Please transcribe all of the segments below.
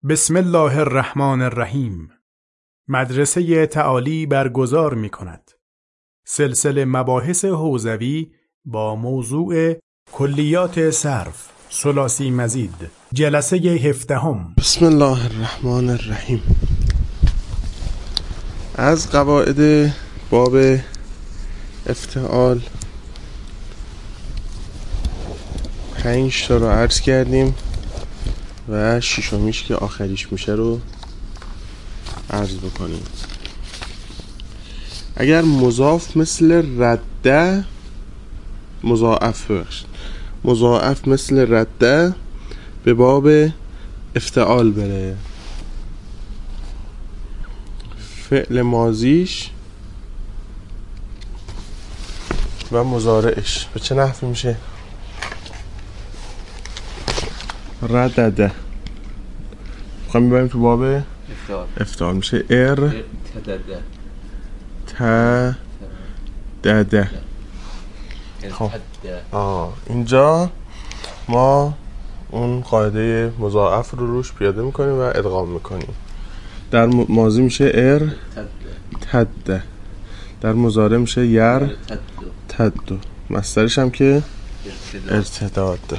بسم الله الرحمن الرحیم. مدرسه تعالی برگزار می کند سلسله مباحث حوزوی با موضوع کلیات صرف ثلاثی مزید، جلسه 17. بسم الله الرحمن الرحیم. از قواعد باب افتعال 5 تا رو عرض کردیم و ششمیش که آخریش میشه رو عرض بکنیم. اگر مضاف مثل رده مضاعف مثل رده به باب افتعال بره، فعل ماضیش و مضارعش به چه نحوی میشه؟ ردده. میخوایم ببریم تو باب افتعال میشه تدده. خب اینجا ما اون قاعده مضاعف رو روش پیاده میکنیم و ادغام میکنیم. در ماضی میشه تده، در مضارع میشه تدو، مصدرش هم که ارتداد.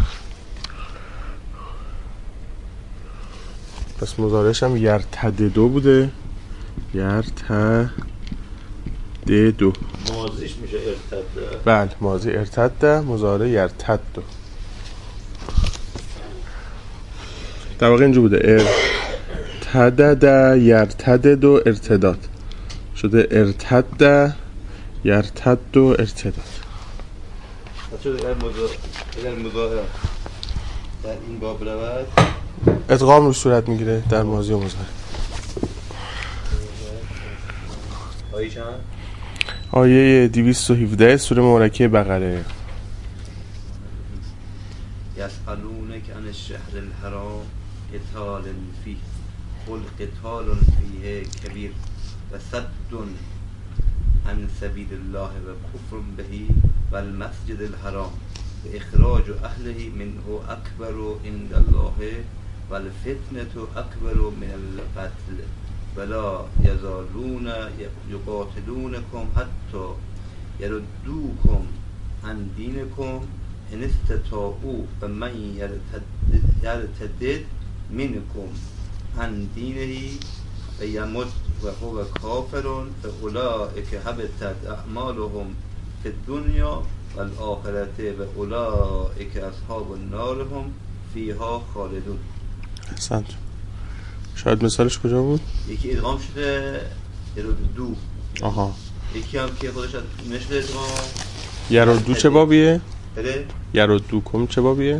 پس مضارعش هم یرتددو بوده، یرتددو. ماضیش میشه ارتده. بله، ماضی ارتده، مضارع یرتددو. در واقع اینجا بوده ارتدد یرتددو ارتداد، شده ارتده یرتددو ارتداد. اگر مضارع در این باب رود ادغام رو صورت میگیره در ماضی و مضارع. آیه 217 سوره مبارکه بقره. یسألونک عن الشهر الحرام قتال فیه قل قتال فیه کبیر و صد عن سبیل الله و کفر به و المسجد الحرام و اخراج اهله منه اکبر عند الله و الفتنة اکبر من القتل ولا یزالون یقاتلونکم حتی یردوکم عن دینکم ان استطاعوا فمن یرتد منکم عن دینه و یمت و هو کافر فاولئک حبطت اعمالهم فی الدنیا والآخرة و اولئک اصحاب النار هم فیها خالدون. احسنت. شاید مثالش کجا بود؟ یکی ادغام شده یردو، آها. یکی هم که خودش نشده ادغام. یردو چه بابیه؟ بله؟ یردو کم چه بابیه؟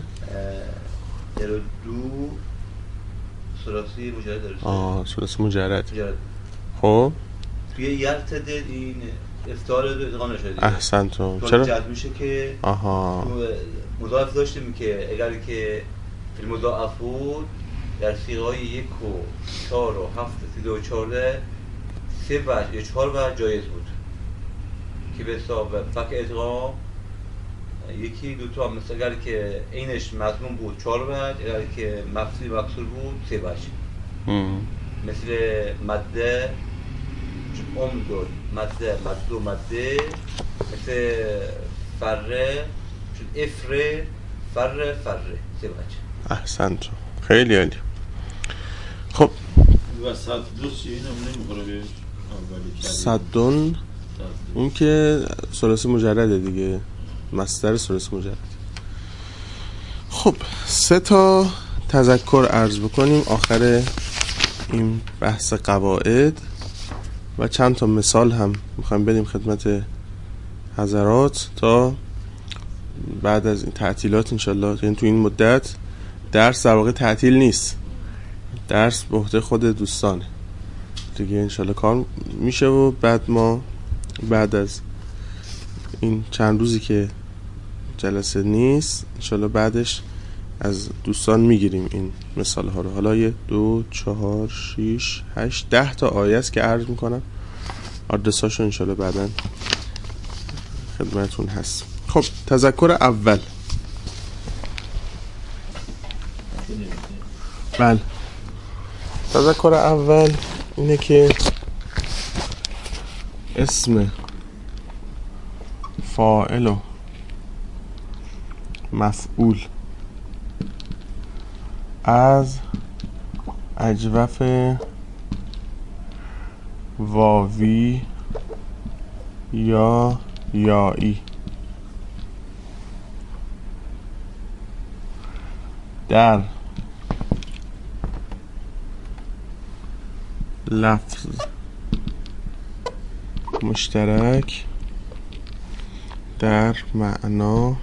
یردو ثلاثی مجرد داره. ثلاثی مجرد. خب توی یرتد این افتعال ادغام نشده. احسنتون. چرا؟ جد میشه که آها مضاعف داشتیم که اگر که فی المضاعف بود در سیغه‌های 1 و 4 و 7 و 14 3 وجه یا 4 وجه جایز بود که به حساب فک ادغام یکی دو تا، مثل اگر که اینش مضمون بود 4 وجه، اگر که مفصول مکسور بود 3 وجه. مثل مده عمدون مده مدو مده، مثل فره چون افره فره 3 وجه. احسنتون، خیلی عالی. خب و صدون اینم نمیخوره بهش صدون اون که ثلاثی مجرده دیگه، مصدر ثلاثی مجرد. خب 3 تا تذکر عرض بکنیم آخر این بحث قواعد و چند تا مثال هم میخوایم بدیم خدمت حضرات تا بعد از این تعطیلات انشالله. یعنی تو این مدت درس در واقع تعطیل نیست، درس به عهده خود دوستانه دیگه، انشالله کار میشه و بعد از این چند روزی که جلسه نیست انشالله بعدش از دوستان میگیریم این مثال ها رو. حالا 1 2 4 6 8 10 تا آیه است که عرض میکنم، آدرساشو انشالله بعداً خدمتون هست. خب تذکر اول. بله تذکر اول اینه که اسم فاعل و مفعول از اجوف واوی یا یایی در لفظ مشترک در معنا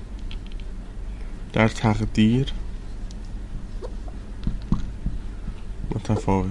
در تقدیر متفاوت.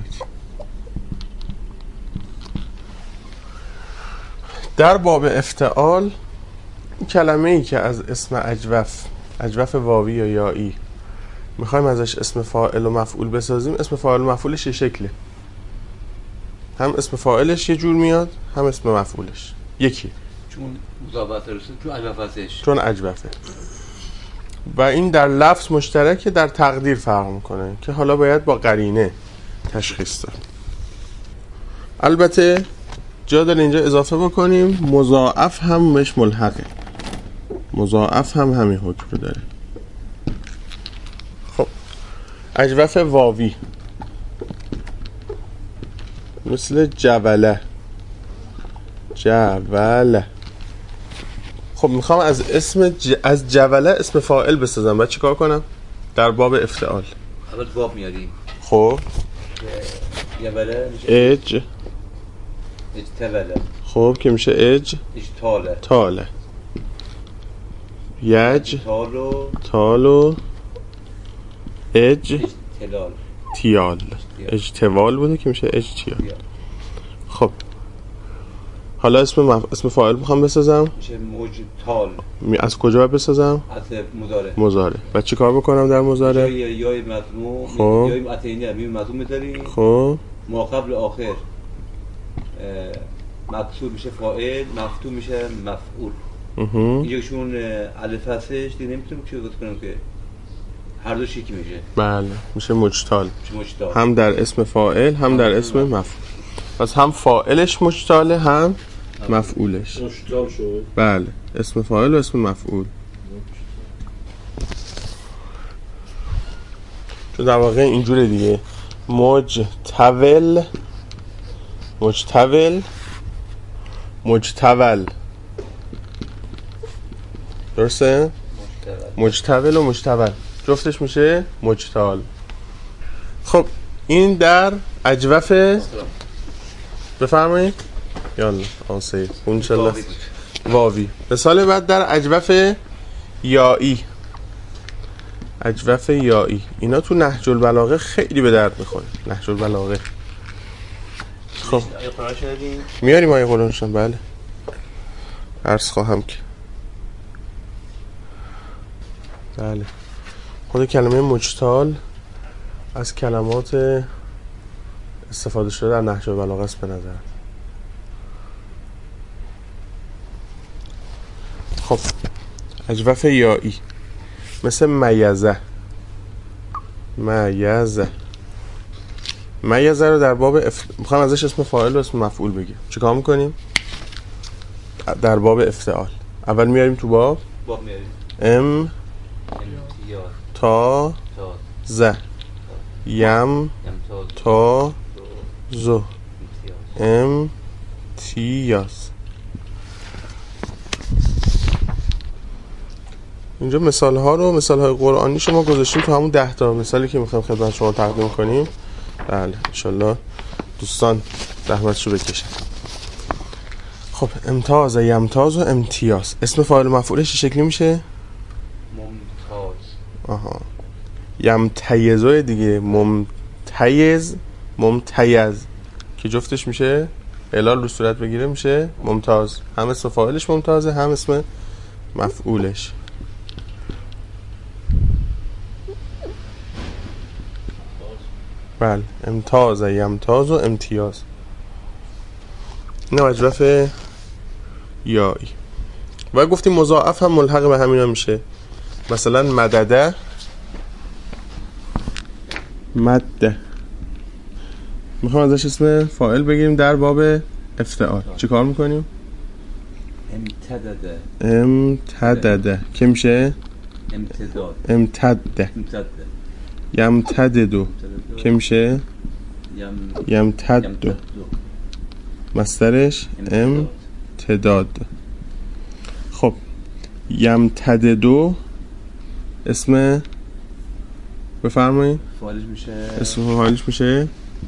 در باب افتعال کلمه ای که از اسم اجوف واوی یا یایی میخوایم ازش اسم فاعل و مفعول بسازیم، اسم فاعل و مفعولش یه شکله، هم اسم فاعلش یه جور میاد هم اسم مفعولش یکی، چون مضافت رسول چون اجوف هستش، چون اجوفه. و این در لفظ مشترکه، در تقدیر فرق میکنه که حالا باید با قرینه تشخیص داد. البته جا داره اینجا اضافه بکنیم مضاعف هم بهش ملحقه، مضاعف هم همین حکم رو داره. خب اجوف واوی مثل جوله، جوله. خب میخوام از اسم از جوله اسم فاعل بسازم، باید چیکار کنم؟ در باب افتعال اول باب میاریم. خب جوله میشه اجتوله. خب که میشه اجتاله. تاله. یج تالو اجتلال. تیال. اجتوال بوده که میشه اجتیال. خب حالا اسم فاعل میخوام بسازم، میشه مجتال. از کجا بسازم؟ از مضارع. مضارع. بعد چی کار بکنم در مضارع؟ یای مضموم، خب یای عطینی میم مضموم میذاریم. خب ما قبل آخر مکسور میشه فاعل، مفتوح میشه مفعول. اینجا چون الف هستش دیگه نمیتونم چی گفت کنم که هر دوش یکی میشه. بله میشه مجتال. مجتال هم در اسم فاعل هم در اسم مفعول. پس هم فاعلش مجتاله هم مفعولش مجتال شد. بله اسم فاعل و اسم مفعول. چون در واقع اینجوره دیگه، مجتول درسته؟ مجتول و مجتول جفتش میشه مجتال. خب این در اجوف بفرمایید. یالا آنسه اون انشالله واوی. مثال بعد در اجوف یایی. اجوف یایی اینا تو نهج البلاغه خیلی به درد میخوره. نهج البلاغه خب میاریم آیه قرآنشون. بله عرض خواهم که بله خود کلمه مجتال از کلمات استفاده شده در نهج البلاغه است به نظر. خب اجوف یایی مثل میزه. میزه رو در باب میخوام ازش اسم فاعل و اسم مفعول بگیم. چیکار میکنیم؟ در باب افتعال اول میاریم تو باب میاریم تا ز یم تا زو امتیاز. اینجا مثال های قرآنی شما گذاشتیم تو همون 10 تا مثالی که میخوایم خدمت شما تقدیم کنیم. بله انشالله دوستان زحمتشو بکشن. خب امتاز، یمتاز و امتیاز اسم فاعل مفعولش شکلی میشه ممتاز. یمتیزه دیگه، ممتیز که جفتش میشه علال رو صورت بگیره میشه ممتاز. هم اسم فاعلش ممتازه هم اسم مفعولش. بله امتاز، یمتاز و امتیاز. این اجوف یایی. و گفتیم مضاعف هم ملحق به همینا میشه. مثلا مدده میخوام ازش اسم فاعل بگیریم در باب افتعال. چی کار میکنیم؟ امتدده که میشه؟ امتده. یمتددو که میشه؟ یمتدو. مصدرش امتداد. خب یمتددو اسم بفرمایید. فاعلش میشه اسم فاعلش میشه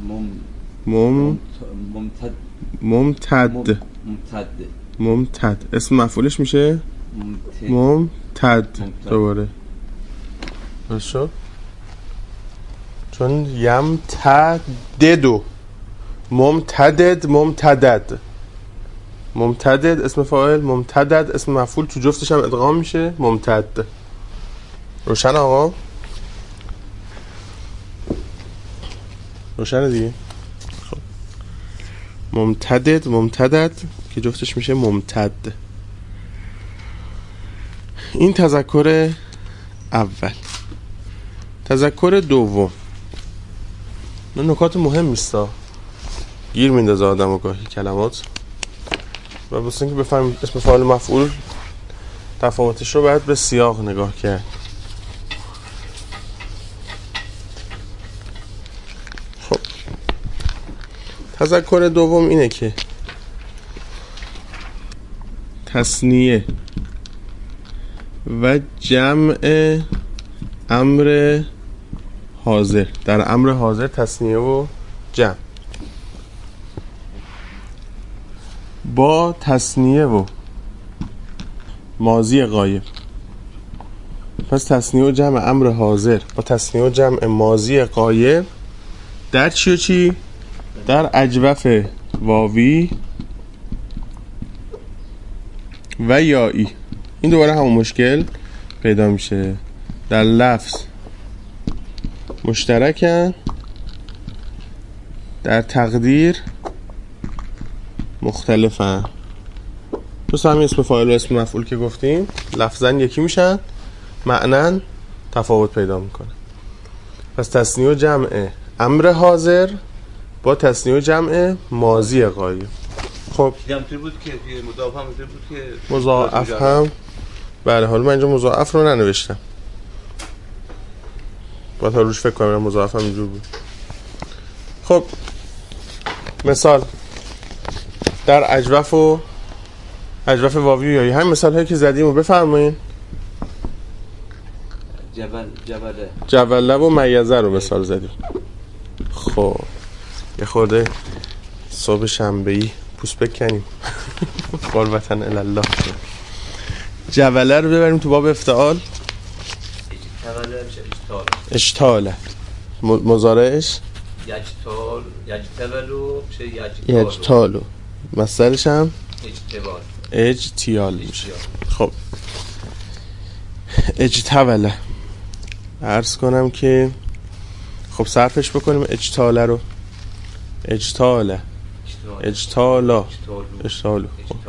ممتد. ممتد. اسم مفعولش میشه ممتد. دوباره درست شد؟ چون یمتددو ممتدد ممتدد. ممتدد اسم فاعل، ممتدد اسم مفعول، تو جفتش هم ادغام میشه ممتد. روشن آقا؟ روشن دیگه؟ خب ممتدد ممتدد که جفتش میشه ممتد. این تذکر اول. تذکر دوم نکات مهم نیستا، گیر میندازه آدم و گاهی کلمات، و واسه اینکه بفهمیم اسم فاعل مفعول تفاوتش رو باید به سیاق نگاه کرد. خب تذکر دوم اینه که تثنیه و جمع امر حاضر، در امر حاضر تثنیه و جمع با تثنیه و ماضی غایب. پس تثنیه و جمع امر حاضر با تثنیه و جمع ماضی غایب در چی و چی؟ در اجوف واوی و یایی. این دوباره همون مشکل پیدا میشه. در لفظ مشترکن، در تقدیر مختلفن. تو همین اسم فاعل و اسم مفعول که گفتیم لفظاً یکی میشن، معناً تفاوت پیدا میکنه. پس تثنیه و جمع امر حاضر با تثنیه و جمع ماضی غایب. خب اینطوری بود که مضاعف هم بود که مضاعف هم بله. حالا من اینجا مضاعف رو ننوشتم، باید ها روش فکر کنم. مضاعف هم اینجور بود. خب مثال در اجوف واوی یایی همین مثال هایی که زدیم رو بفرمایین. جبله و میزه رو مثال زدیم. خب یه خورده صبح شنبه‌ای پوست بکنیم قربتن الله. جبله رو ببریم تو باب افتعال. اشتاله مضارعش یجتالو، مصدرش هم اجتیال میشه. خب اجتوله عرض کنم که خب صرفش بکنیم اجتاله رو. اجتاله اجتالا اجتالو.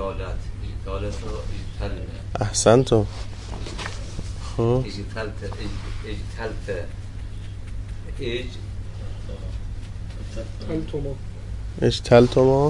احسن تو. خب اجتلتما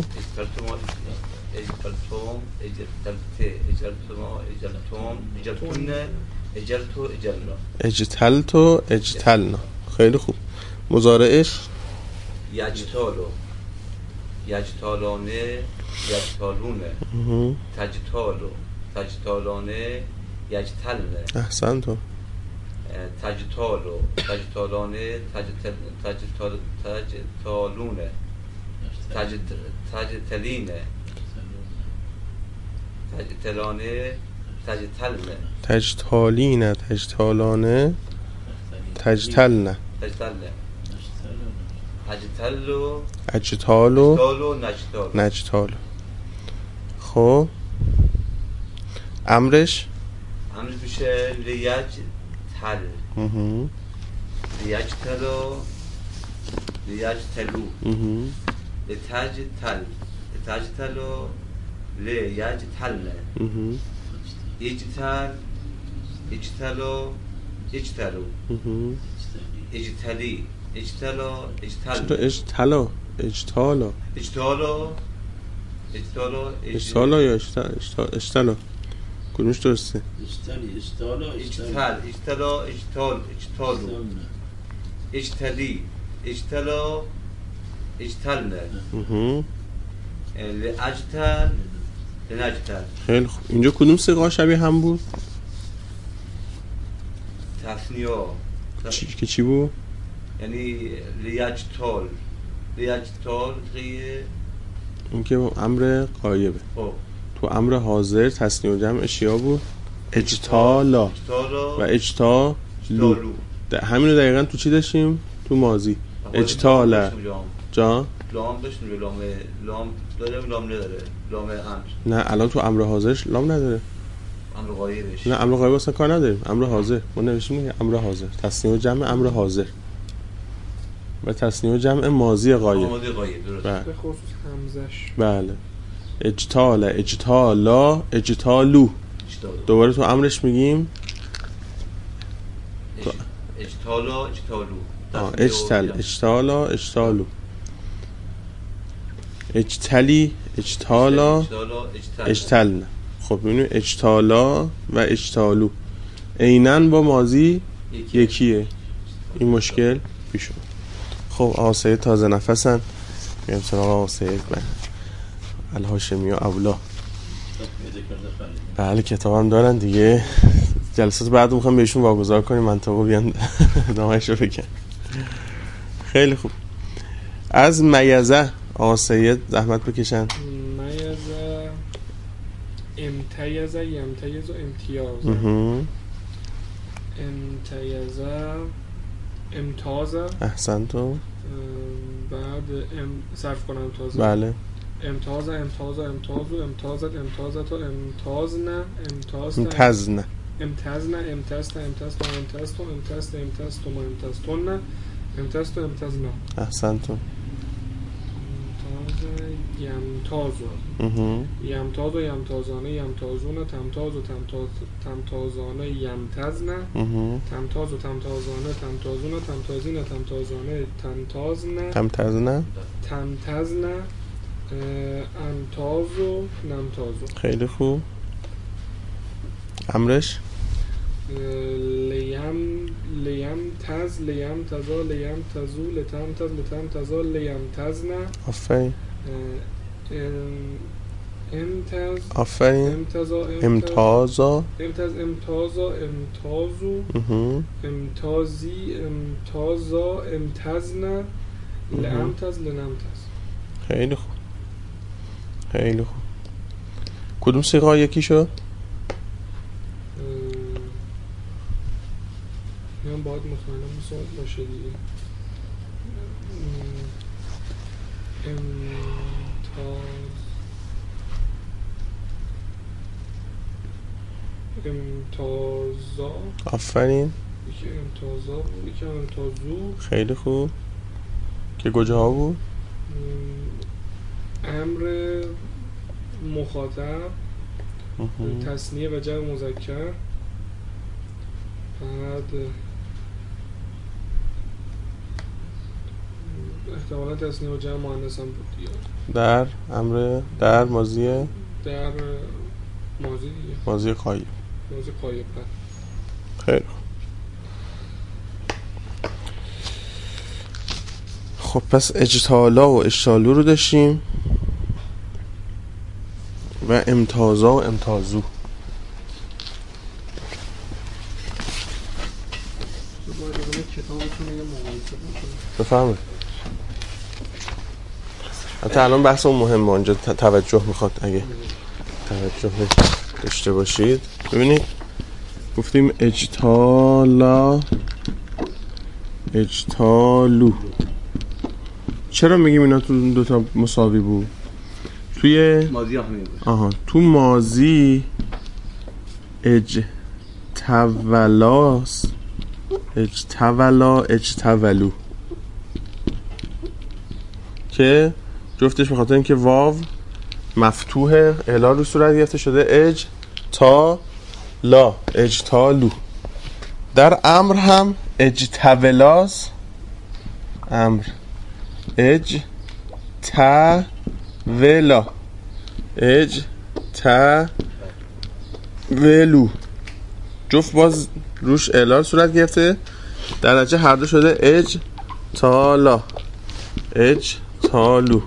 اجتلتو اجتلنا. خیلی خوب. مضارعش یجتالو یجتالانه یجتالونه تجتالو تجتالانه یجتلنه. احسن تو. تجتالو تجتالانه تجتالونه تجتلینه تجتلانه تجتلنه تجتالینه تجتالانه تجتلنه اجتلو اجتالو نجتالو. خب امرش میشه لیج تل لیج تلو لیج تلو لتج تل لتج تلو لیج تلنه اجتل اجتلو اجتلو اجتلی اجتلو اجتلو. اجتلو اجتالا یا اشتالا کدومش درسته؟ اجتلنا لاجتل لنجتل. خیلی خوب. اینجا کدوم صیغه شبیه هم بود؟ تثنیه که چی بود؟ یعنی لیجتال غیه این که امر غایبه. تو امر حاضر تصنیه و جمع اشیا بود اجتالا و اجتالو. همین رو دقیقا تو چی داشتیم؟ تو ماضی اجتالا جا لام داشتیم. لام داره لام نداره. لام امر نه الان تو امر حاضرش لام نداره. امر غایبش نه امر غایب اصلا کار نداریم. امر حاضر ما نوشتیم امر حاضر تصنیه و جمع امر حاضر و تصنیه و جمع ماضی غایب. ماضی غایب درست. به خصوص همزش. بله. اجتالا اجتالا اجتالو. دوباره تو امرش میگیم اجتالا اجتالو. اجتالا اجتالو. اجتلی اجتالا اجتلنا. خب ببینیم اجتالا و اجتالو عیناً با ماضی یکیه. این مشکل پیش اومد. خب آقا سید تازه نفسن میام سراغ آقا سید الهاشمی و اولا. بله کتاب هم دارن دیگه. جلسات بعد میخوام بهشون واگذار کنیم منطقه بیان نامش رو بکن. خیلی خوب. از میزه آقا سید زحمت بکشن. میزه امتیزه یمتیز و امتیاز. امتیزه امتازه. احسنتو. بعد صرف کنم تازه. بله. امتازه امتازه امتازو امتازت امتازت و امتازنه امتازنه امتازنه امتازنه امتازنه امتازتو امتازتو امتازت امتازتو ما امتازتونه امتازتو امتازنه. احسنتو. یمتازو یمتازو یمتازانه یمتازونه تمتازو تمتازانه یمتازنه تمتازو تمتازانه تمتازونه تمتازینه تمتازانه تمتازنه تمتازنه امتازو نمتازو. خیلی خوب. امرش لیم تز لیم تزا لیم تزو لتم تز لتم تزا لیم تزنه. آفرین. امتاز آفرین. امتازا امتاز امتازا امتازو امتازی امتازا امتازنه لامتاز لنمتاز. خیلی خوب. خیلی خوب. کدوم صیغه یکی شد؟ من باید مطمئنم مثال باشه دیگه. امتازا. آفرین. یکی امتازا بود یکی امتازو. خیلی خوب. که کجاها بود؟ امر مخاطب تصنیه و جمع مذکر. بعد احتمالا تصنیه و جمع مؤنث هم بود دیگه. در امر در ماضیه در ماضی دیگه ماضی غایب. ماضی غایب. خیلی خب پس اجتالا و اجتالو رو داشتیم و امتازا و امتازو. بفهمه حتی الان بحث اون مهمه اونجا توجه میخواد اگه توجه داشته باشید. ببینید گفتیم اجتالا اجتالو. چرا میگیم اینا تو دوتا مساوی بود؟ توی ماضی همین بود. تو ماضی اجتولاس اجتولا اجتولو که جفتش به خاطر اینکه واو مفتوحه اعلال رو صورت گرفته شده اج تا لا اجتالو. در امر هم اجتولاس امر اج اجتولا اجتولو جفت باز روش اعلال صورت گرفته، در نتیجه هر دو شده اجتالا اجتالو.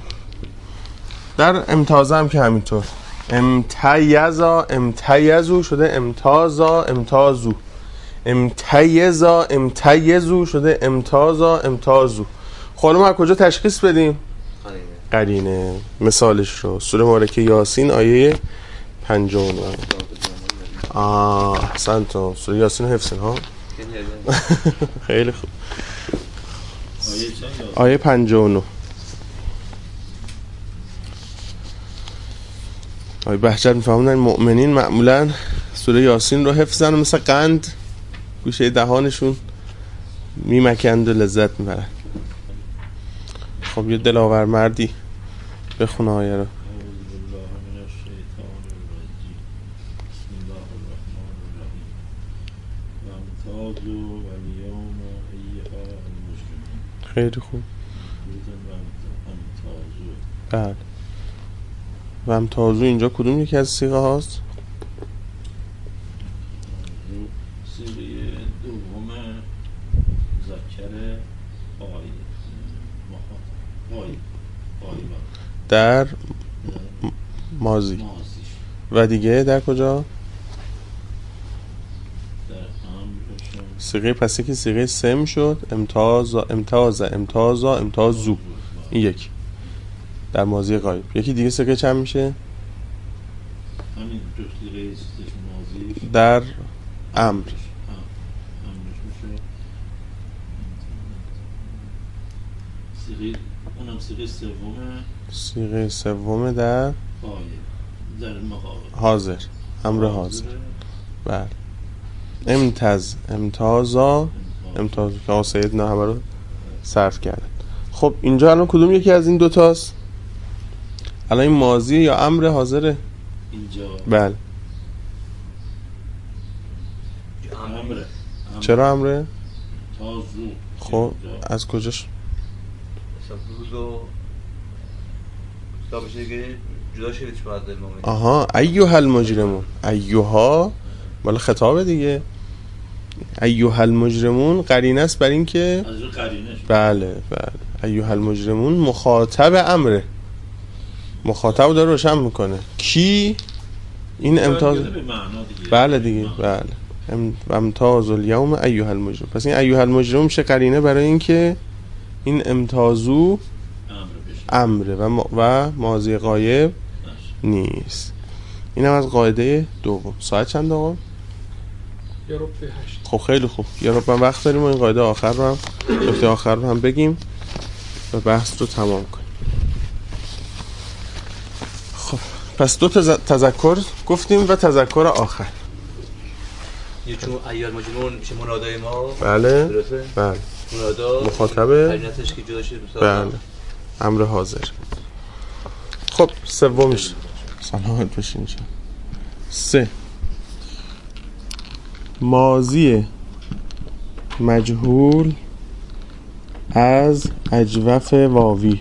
در امتازه هم که همینطور، امتیزا امتیزو شده امتازا امتازو، امتیزا امتیزو شده امتازا امتازو. خب ما کجا تشخیص بدیم؟ قرینه. مثالش رو سوره مبارکه یاسین آیه 59. احسنتم، سوره یاسین حفظین ها. خیلی خوب. آیه 59. آیه بهجت میفهمونن مؤمنین معمولا سوره یاسین رو حفظن و مثل قند گوشه دهانشون میمکند و لذت میبرن. خب یه دلاور مردی بخونه آیه رو. خیلی خوب. بله. و امتازو اینجا کدوم یکی از صیغه هاست؟ صیغه دوم ذکر در ماضی. و دیگه در کجا؟ صیغه پس یکی صیغه سم شد، امتازا امتازو، این یکی در ماضی غایب. یکی دیگه صیغه چند میشه؟ همین ماضی در امر. اونم صیغه سومه در حاضر، امر حاضر. بله. امتازا که آقا سیدنا همه رو صرف کردن. خب اینجا الان کدوم یکی از این دوتاست؟ الان این ماضی یا امر حاضره؟ اینجا بله. امره. چرا امره؟ تازو. خب از کجاش؟ روزو کتابش دیگه جدا شده چه بعد المؤمنین. آها ایها المجرمون. ایها مال خطابه دیگه. ایها المجرمون قرینه است بر این که از رو قرینه. بله ایها المجرمون مخاطب امره، مخاطب داره روشن میکنه کی این امتاز. بله دیگه. بله امتاز الیوم ایها المجرم. پس این ایها المجرم میشه قرینه برای این که این امتازو امره و ماضی غایب نیست. این هم از قاعده دوم. ساعت چند آقا؟ یه رب 8. خب خیلی خوب، یه رب من وقت داریم و این قاعده آخر رو هم نکته آخر رو هم بگیم و بحث رو تمام کنیم. خب پس دو تذکر گفتیم و تذکر آخر. یه چون ایال مجنون میشه منادای ما. بله. درسته؟ بله. منادا مخاطبه. قرینتش که جدا شده. بله. امر حاضر. خب سومش سلامت باشین. 3 ماضی مجهول از اجوف واوی،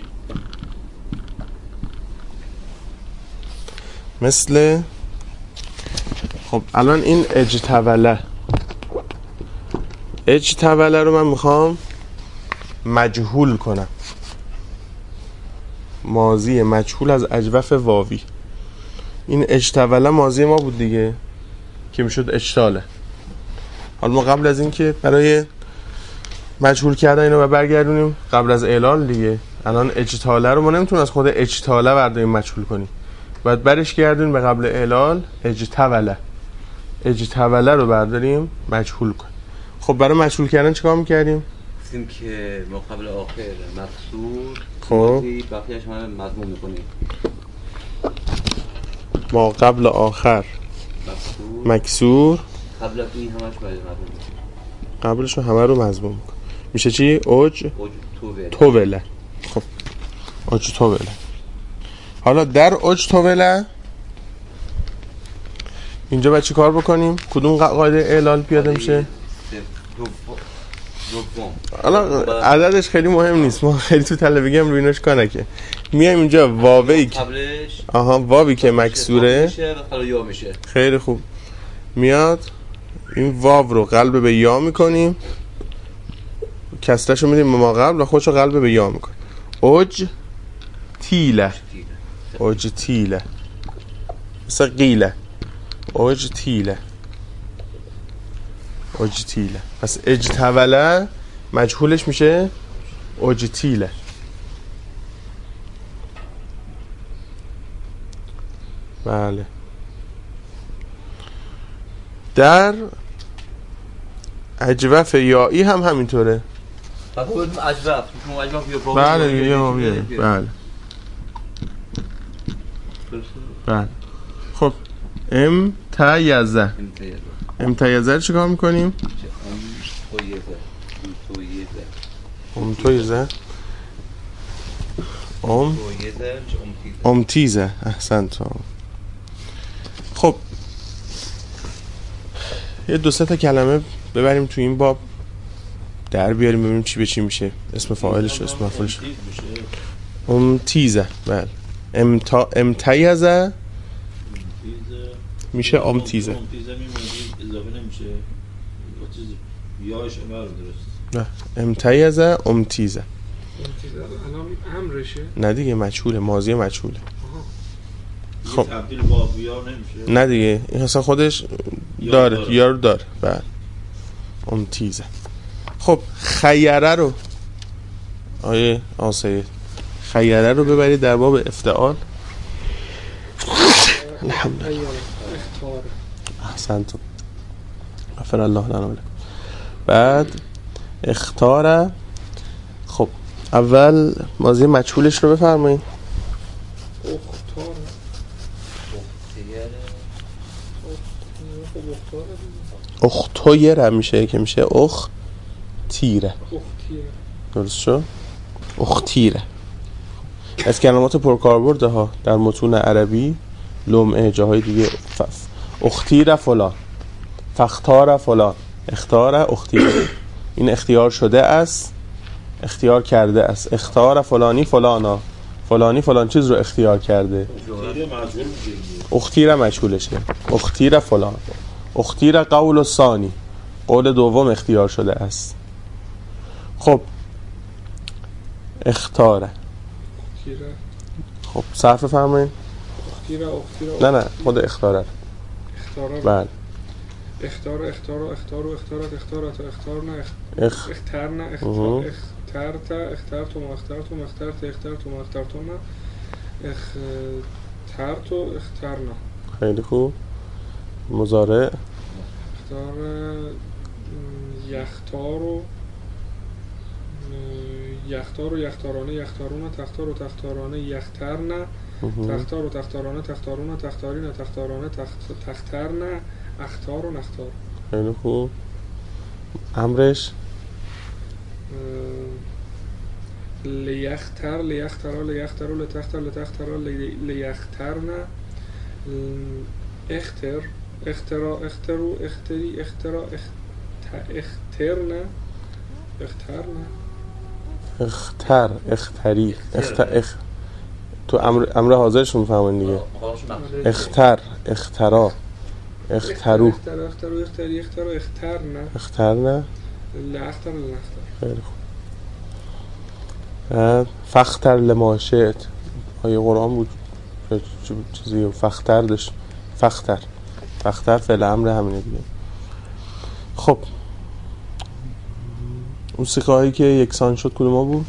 مثل خب الان این اجتوله رو من میخوام مجهول کنم. ماضی مجهول از اجوف واوی. این اجتوله ماضی ما بود دیگه که میشد اجتاله. حالا ما قبل از این که برای مجهول کردن اینو و برگردونیم قبل از اعلال دیگه، الان اجتاله رو ما نمیتونیم از خود اجتاله برداریم مجهول کنیم، باید برش گردونیم به قبل اعلال اجتوله رو برداریم مجهول کنیم. خب برای مجهول کردن چیکار میکردیم؟ گفتیم که ما قبل آخر مقصور خب بقیه‌اش هم مضمون میکنیم. ما قبل آخر مکسور قبل از این همش باید مضمون میکنیم. قبلش رو همه رو مضمون میکنیم. میشه چی؟ اوج توله. خب اوج توله. حالا در اوج توله اینجا باید چی کار بکنیم؟ کدوم قاعده اعلال پیاده میشه؟ دوم حالا عددش خیلی مهم نیست، ما خیلی تو تلویزیون روی ایناش کار نکنیم. میایم اینجا واوی که قبلش واوی که مکسوره میشه و حالا یا میشه. خیلی خوب. میاد این واو رو قلب به یا میکنیم، کسرهشو میدیم به ما قبل و خودشو قلب به یا میکنیم. اوج تیله، اوج تیله مثل قیله، اوج تیله، اوج تیله. پس اجتوله مجهولش میشه اوج تیله. بله. در اجوف یایی هم همینطوره. بعد خودتون اجوف شما اجوف یا بابا. بله دیگه بله. بله. خب امتیزه، امتیزه رو چیکار میکنیم؟ امتیزه امتیزه. احسنت. خب یه دو سه تا کلمه ببریم تو این باب در بیاریم ببینیم چی به چی میشه. اسم فاعلش و اسم مفعولش. امتیزه. بله. امتیزه میشه امتیزه. امتیزه میمونه اضافه نمیشه. چیز یاش امر درست. نه امتیزه امتیزه. الان امرشه؟ نه دیگه مجهوله، ماضی مجهوله. خب تبدیل با یا نمیشه. نه دیگه این اصلا خودش داره یا رو داره. بله امتیزه. خب خیره رو آیه آسایه خیره رو ببرید در باب افتعال. الحمدلله. احسنتم. غفر الله لنا و لكم. بعد اختاره. خب اول ماضی مجهولش رو بفرمایید. اختویره میشه که میشه اخ تیره. درست شد؟ اختیره. از کلمات پرکاربرده ها در متون عربی، لمعه، جاهای دیگه. اختیره فلان، فختاره فلان، اختاره اختیره. این اختیار شده است، اختیار کرده است. اختار فلانی فلانا، فلانی فلان چیز رو اختیار کرده. اختیره مجهولشه. اختیره فلان. اختیره قول ثانی، قول دوم اختیار شده است. خب اختاره. خب صرف فرمایید. نه خود اختاره. بله. اختارت اختارنا اخترتم اخترنا. خیلی خوب. مضارع. اختار یختارانه یختارون تختارانه یخترنا تختارانه تختارین تختارانه تخترنا اختار و نختار. خیلی خوب. امرش لیختر لتختر لیخترنا اختر اخترا اخترو اختری اخترا اخترنا اختر اختری تو امر حاضرشون میفهمن دیگه. اختر اخترا اخترو اخترنا لاختر. خیلی خوب. فختر لماشت آیه قرآن بود چیزی فختر داشت. فختر فعل امر همینه دیگه. خب اون سیغه هایی که یکسان شد کدوم ها بود؟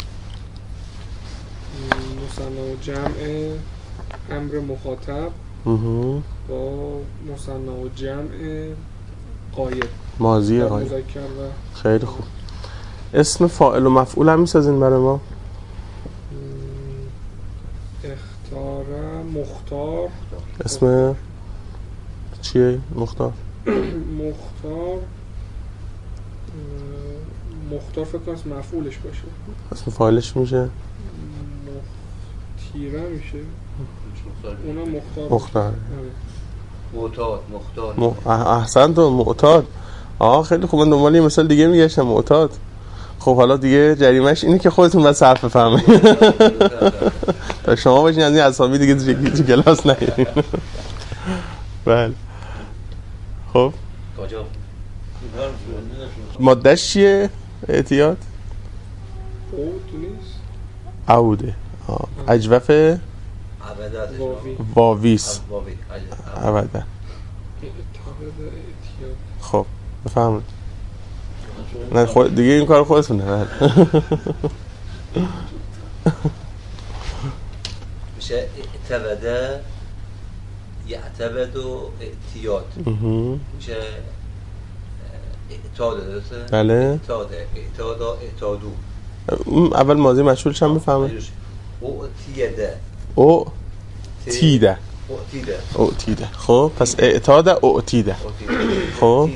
مثنا و جمع امر مخاطب با مثنا و جمع قایب ماضی قایب. خیلی خوب. اسم فاعل و مفعول هم میسازین برای ما؟ اختار مختار. اسم چیه مختار؟ مختار فکر کنم مفعولش باشه. اسم فاعلش میشه؟ مختیره میشه. اونم مختار. معتاد. احسنت. معتاد. خیلی خوب. من دنبال یه مثال دیگه میگشتم. معتاد. خب حالا دیگه جریمش اینه که خودتون بس حرف بفهمید تا شما باشین از این اسامی دیگه تو کلاس نیارین. بله خب مادهش چیه اعتیاد؟ عوده اجوف واویس عوده. خب بفهمید نه خود دیگه این کار خودتونه. میشه اعتبده یعتبد و اعتیاد میشه اعتاده درسته؟ بله اعتادو اول ماضی مشهولش هم بفهمید. اعتیده خب پس اعتاد اعتیده. خب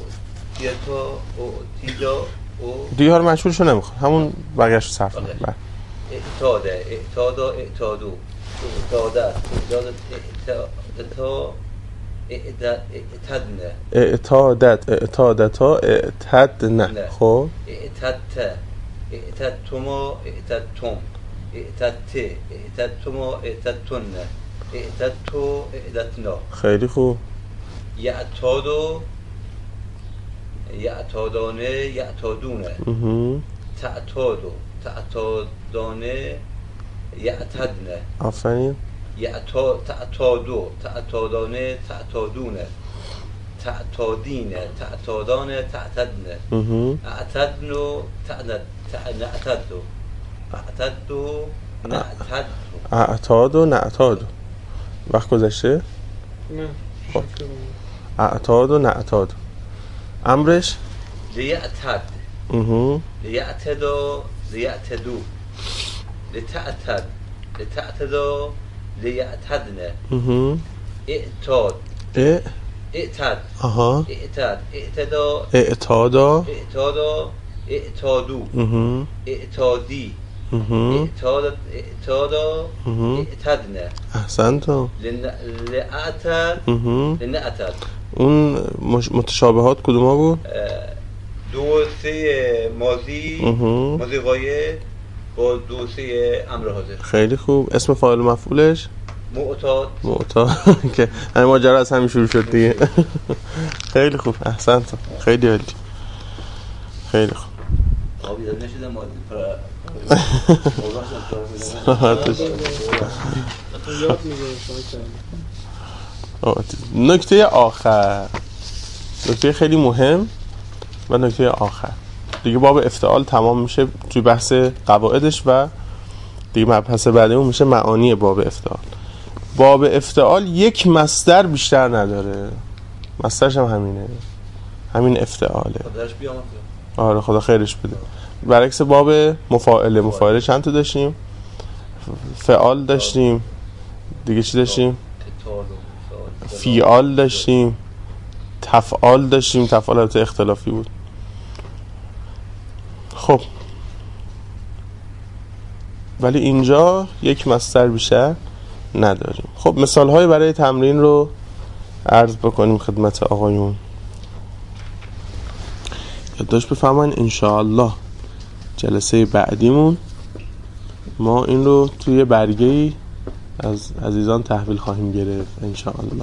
دیگه ها رو مشهولشو نمیخواد همون بقیه‌شو صرف کنم. اعتاده اعتادو اعتادتنا. خب اعتدتما اعتدتم اعتدتما اعتدتن اعتدتو اعتدتنا. خیلی خوب. یعتادو یعتادانه یعتادونه تعتادو تعتادانه یعتدنه. آفرین. تعتادو تعتادانه تعتادونه تعتادینه تعتادانه تعتدنه اعتدنو نعتدو اعتدو نعتدو اعتاد و نعتاد. وقت گذشته؟ نه خب اعتاد و نعتاد. امرش لیعتد لیعتدو لیعتدو لتعتد لتعتدو لیعتدنه اعتاد اعتد اعتد اعتدا اعتادا اعتادو اعتادی اعتادا اعتدنه. احسنتم. لنعتد لنعتد. اون متشابهات کدوما بود؟ دو سه ماضی غایه با دو سه امر حاضر. خیلی خوب. اسم فاعل مفعولش معتاد که همین ماجرا از همین شروع شد دیگه. خیلی خوب احسنتم. خیلی عالی. خیلی خوب. آبی داد نشده ماضی یاد میگیرم. نکته آخر، نکته خیلی مهم و نکته آخر دیگه باب افتعال تمام میشه توی بحث قواعدش و دیگه مبحث بعدیمون میشه معانی باب افتعال. باب افتعال یک مصدر بیشتر نداره، مصدرش هم همینه، همین افتعاله. آره خدا خیرش بده. برعکس باب مفاعله چند تا داشتیم؟ فعال داشتیم، دیگه چی داشتیم؟ فیعال داشتیم، تفعال داشتیم. تفعال البته اختلافی بود. خب ولی اینجا یک مصدر بیشتر نداریم. خب مثال‌های برای تمرین رو عرض بکنیم خدمت آقایون. یادداشت بفرمایید انشاءالله جلسه بعدیمون ما این رو توی برگه‌ای از عزیزان تحویل خواهیم گرفت انشاءالله.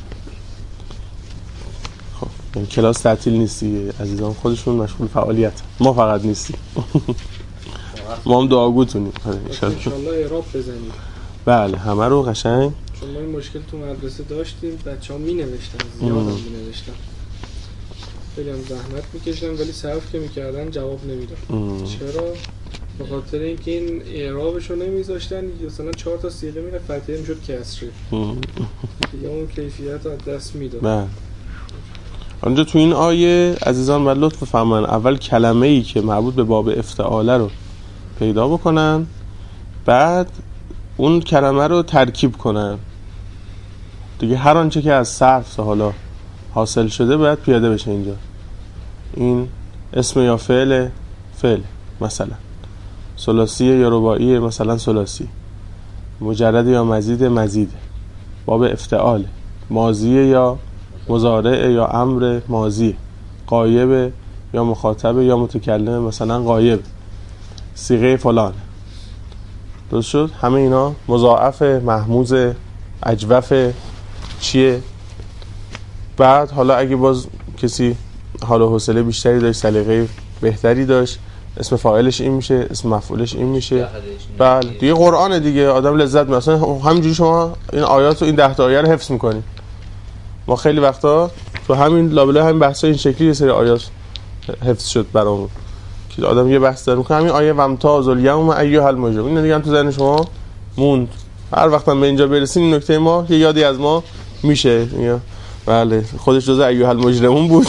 خب این کلاس تعطیل نیستی، عزیزان خودشون مشغول فعالیت، ما فقط نیستیم. ما هم دعاگوتونیم انشاءالله اعراب بزنیم. بله همه رو قشنگ، چون ما این مشکل تو مدرسه داشتیم، بچه‌ها می‌نوشتن، زیادم می‌نوشتن، خیلی هم زحمت می‌کشیدن ولی صرف که می‌کردن جواب نمیداد. چرا؟ به خاطر اینکه این اعرابش رو نمی‌ذاشتن، مثلا 4 تا صیغه میره فتحه میشد کسری، دیگه اون کیفیت رو از دست میداد. بله اونجا تو این آیه عزیزان من لطف بفرمایید اول کلمه‌ای که مربوط به باب افتعاله رو پیدا بکنن، بعد اون کلمه رو ترکیب کنن دیگه. هر آنچه که از صرف حالا حاصل شده باید پیاده بشه اینجا. این اسم یا فعل مثلا ثلاثی یا رباعی مثلا ثلاثی، مجرد یا مزید، باب افتعال، ماضی یا مضارع یا امر ماضی، غایب یا مخاطبه یا متکلم، مثلا غایب، صیغه فلان. درست شد؟ همه اینا مضاعف، محموز، اجوف، چیه. بعد حالا اگه باز کسی حال و حوصله بیشتری داشت، سلیقه بهتری داشت، اسم فاعلش این میشه، اسم مفعولش این میشه. بله دیگه قرآن دیگه، آدم لذت می‌بره. مثلا همینجوری شما این آیات و این 10 تا آیه رو حفظ می‌کنید. ما خیلی وقتا تو همین لابلای همین بحث‌ها این شکلی یه سری آیات حفظ شد برامون که آدم یه بحث داره می‌کنه، همین آیه وامتاز الیوم ایها المجرمون، این دیگه هم تو ذهن شما موند. هر وقت هم به اینجا برسین این نکته ما یه یادی از ما میشه. بله خودش جزء ایها المجرمون بود.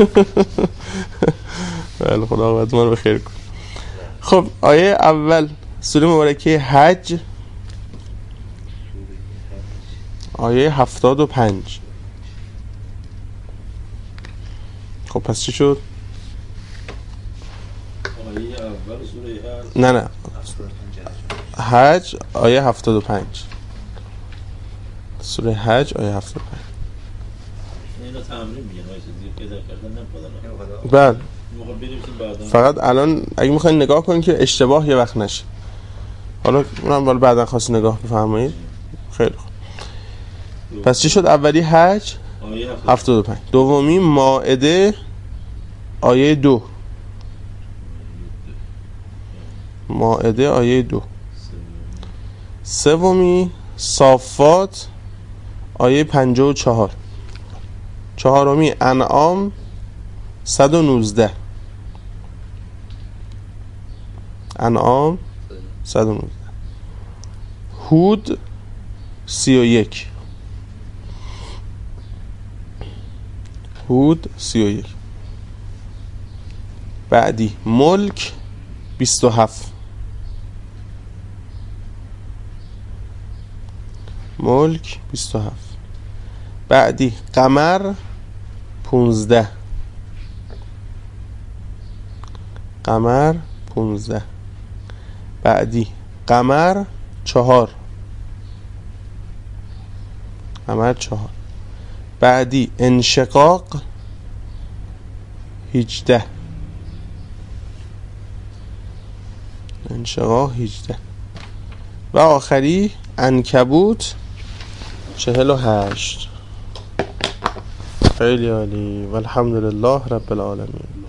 بله خدا ما رو بخیر کنه. خب آیه اول سوره مبارکه حج، آیه 75. خب پس چی شد؟ آیه اول سوره نه حج آیه 75. سوره حج آیه 75. اینا تمرین میگن واسه دیگه پیدا کردن نمی‌خواد. بله فقط الان اگه میخواین نگاه کنین که اشتباه یه وقت نشه. حالا اونم بعدا خواست نگاه بفرمایید. خیلی خوب. پس چی شد؟ اولی حج آیه 75، دومی مائده آیه 2، مائده آیه 2، سومی صافات آیه 54، چهارمی انعام 119، انعام 119، هود 31، هود 31. بعدی ملک 27، ملک 27. بعدی قمر 15، قمر 15. بعدی قمر 4، قمر 4. بعدی انشقاق 18، انشقاق 18. و آخری عنکبوت 48. خیلی عالی. والحمدلله رب العالمین.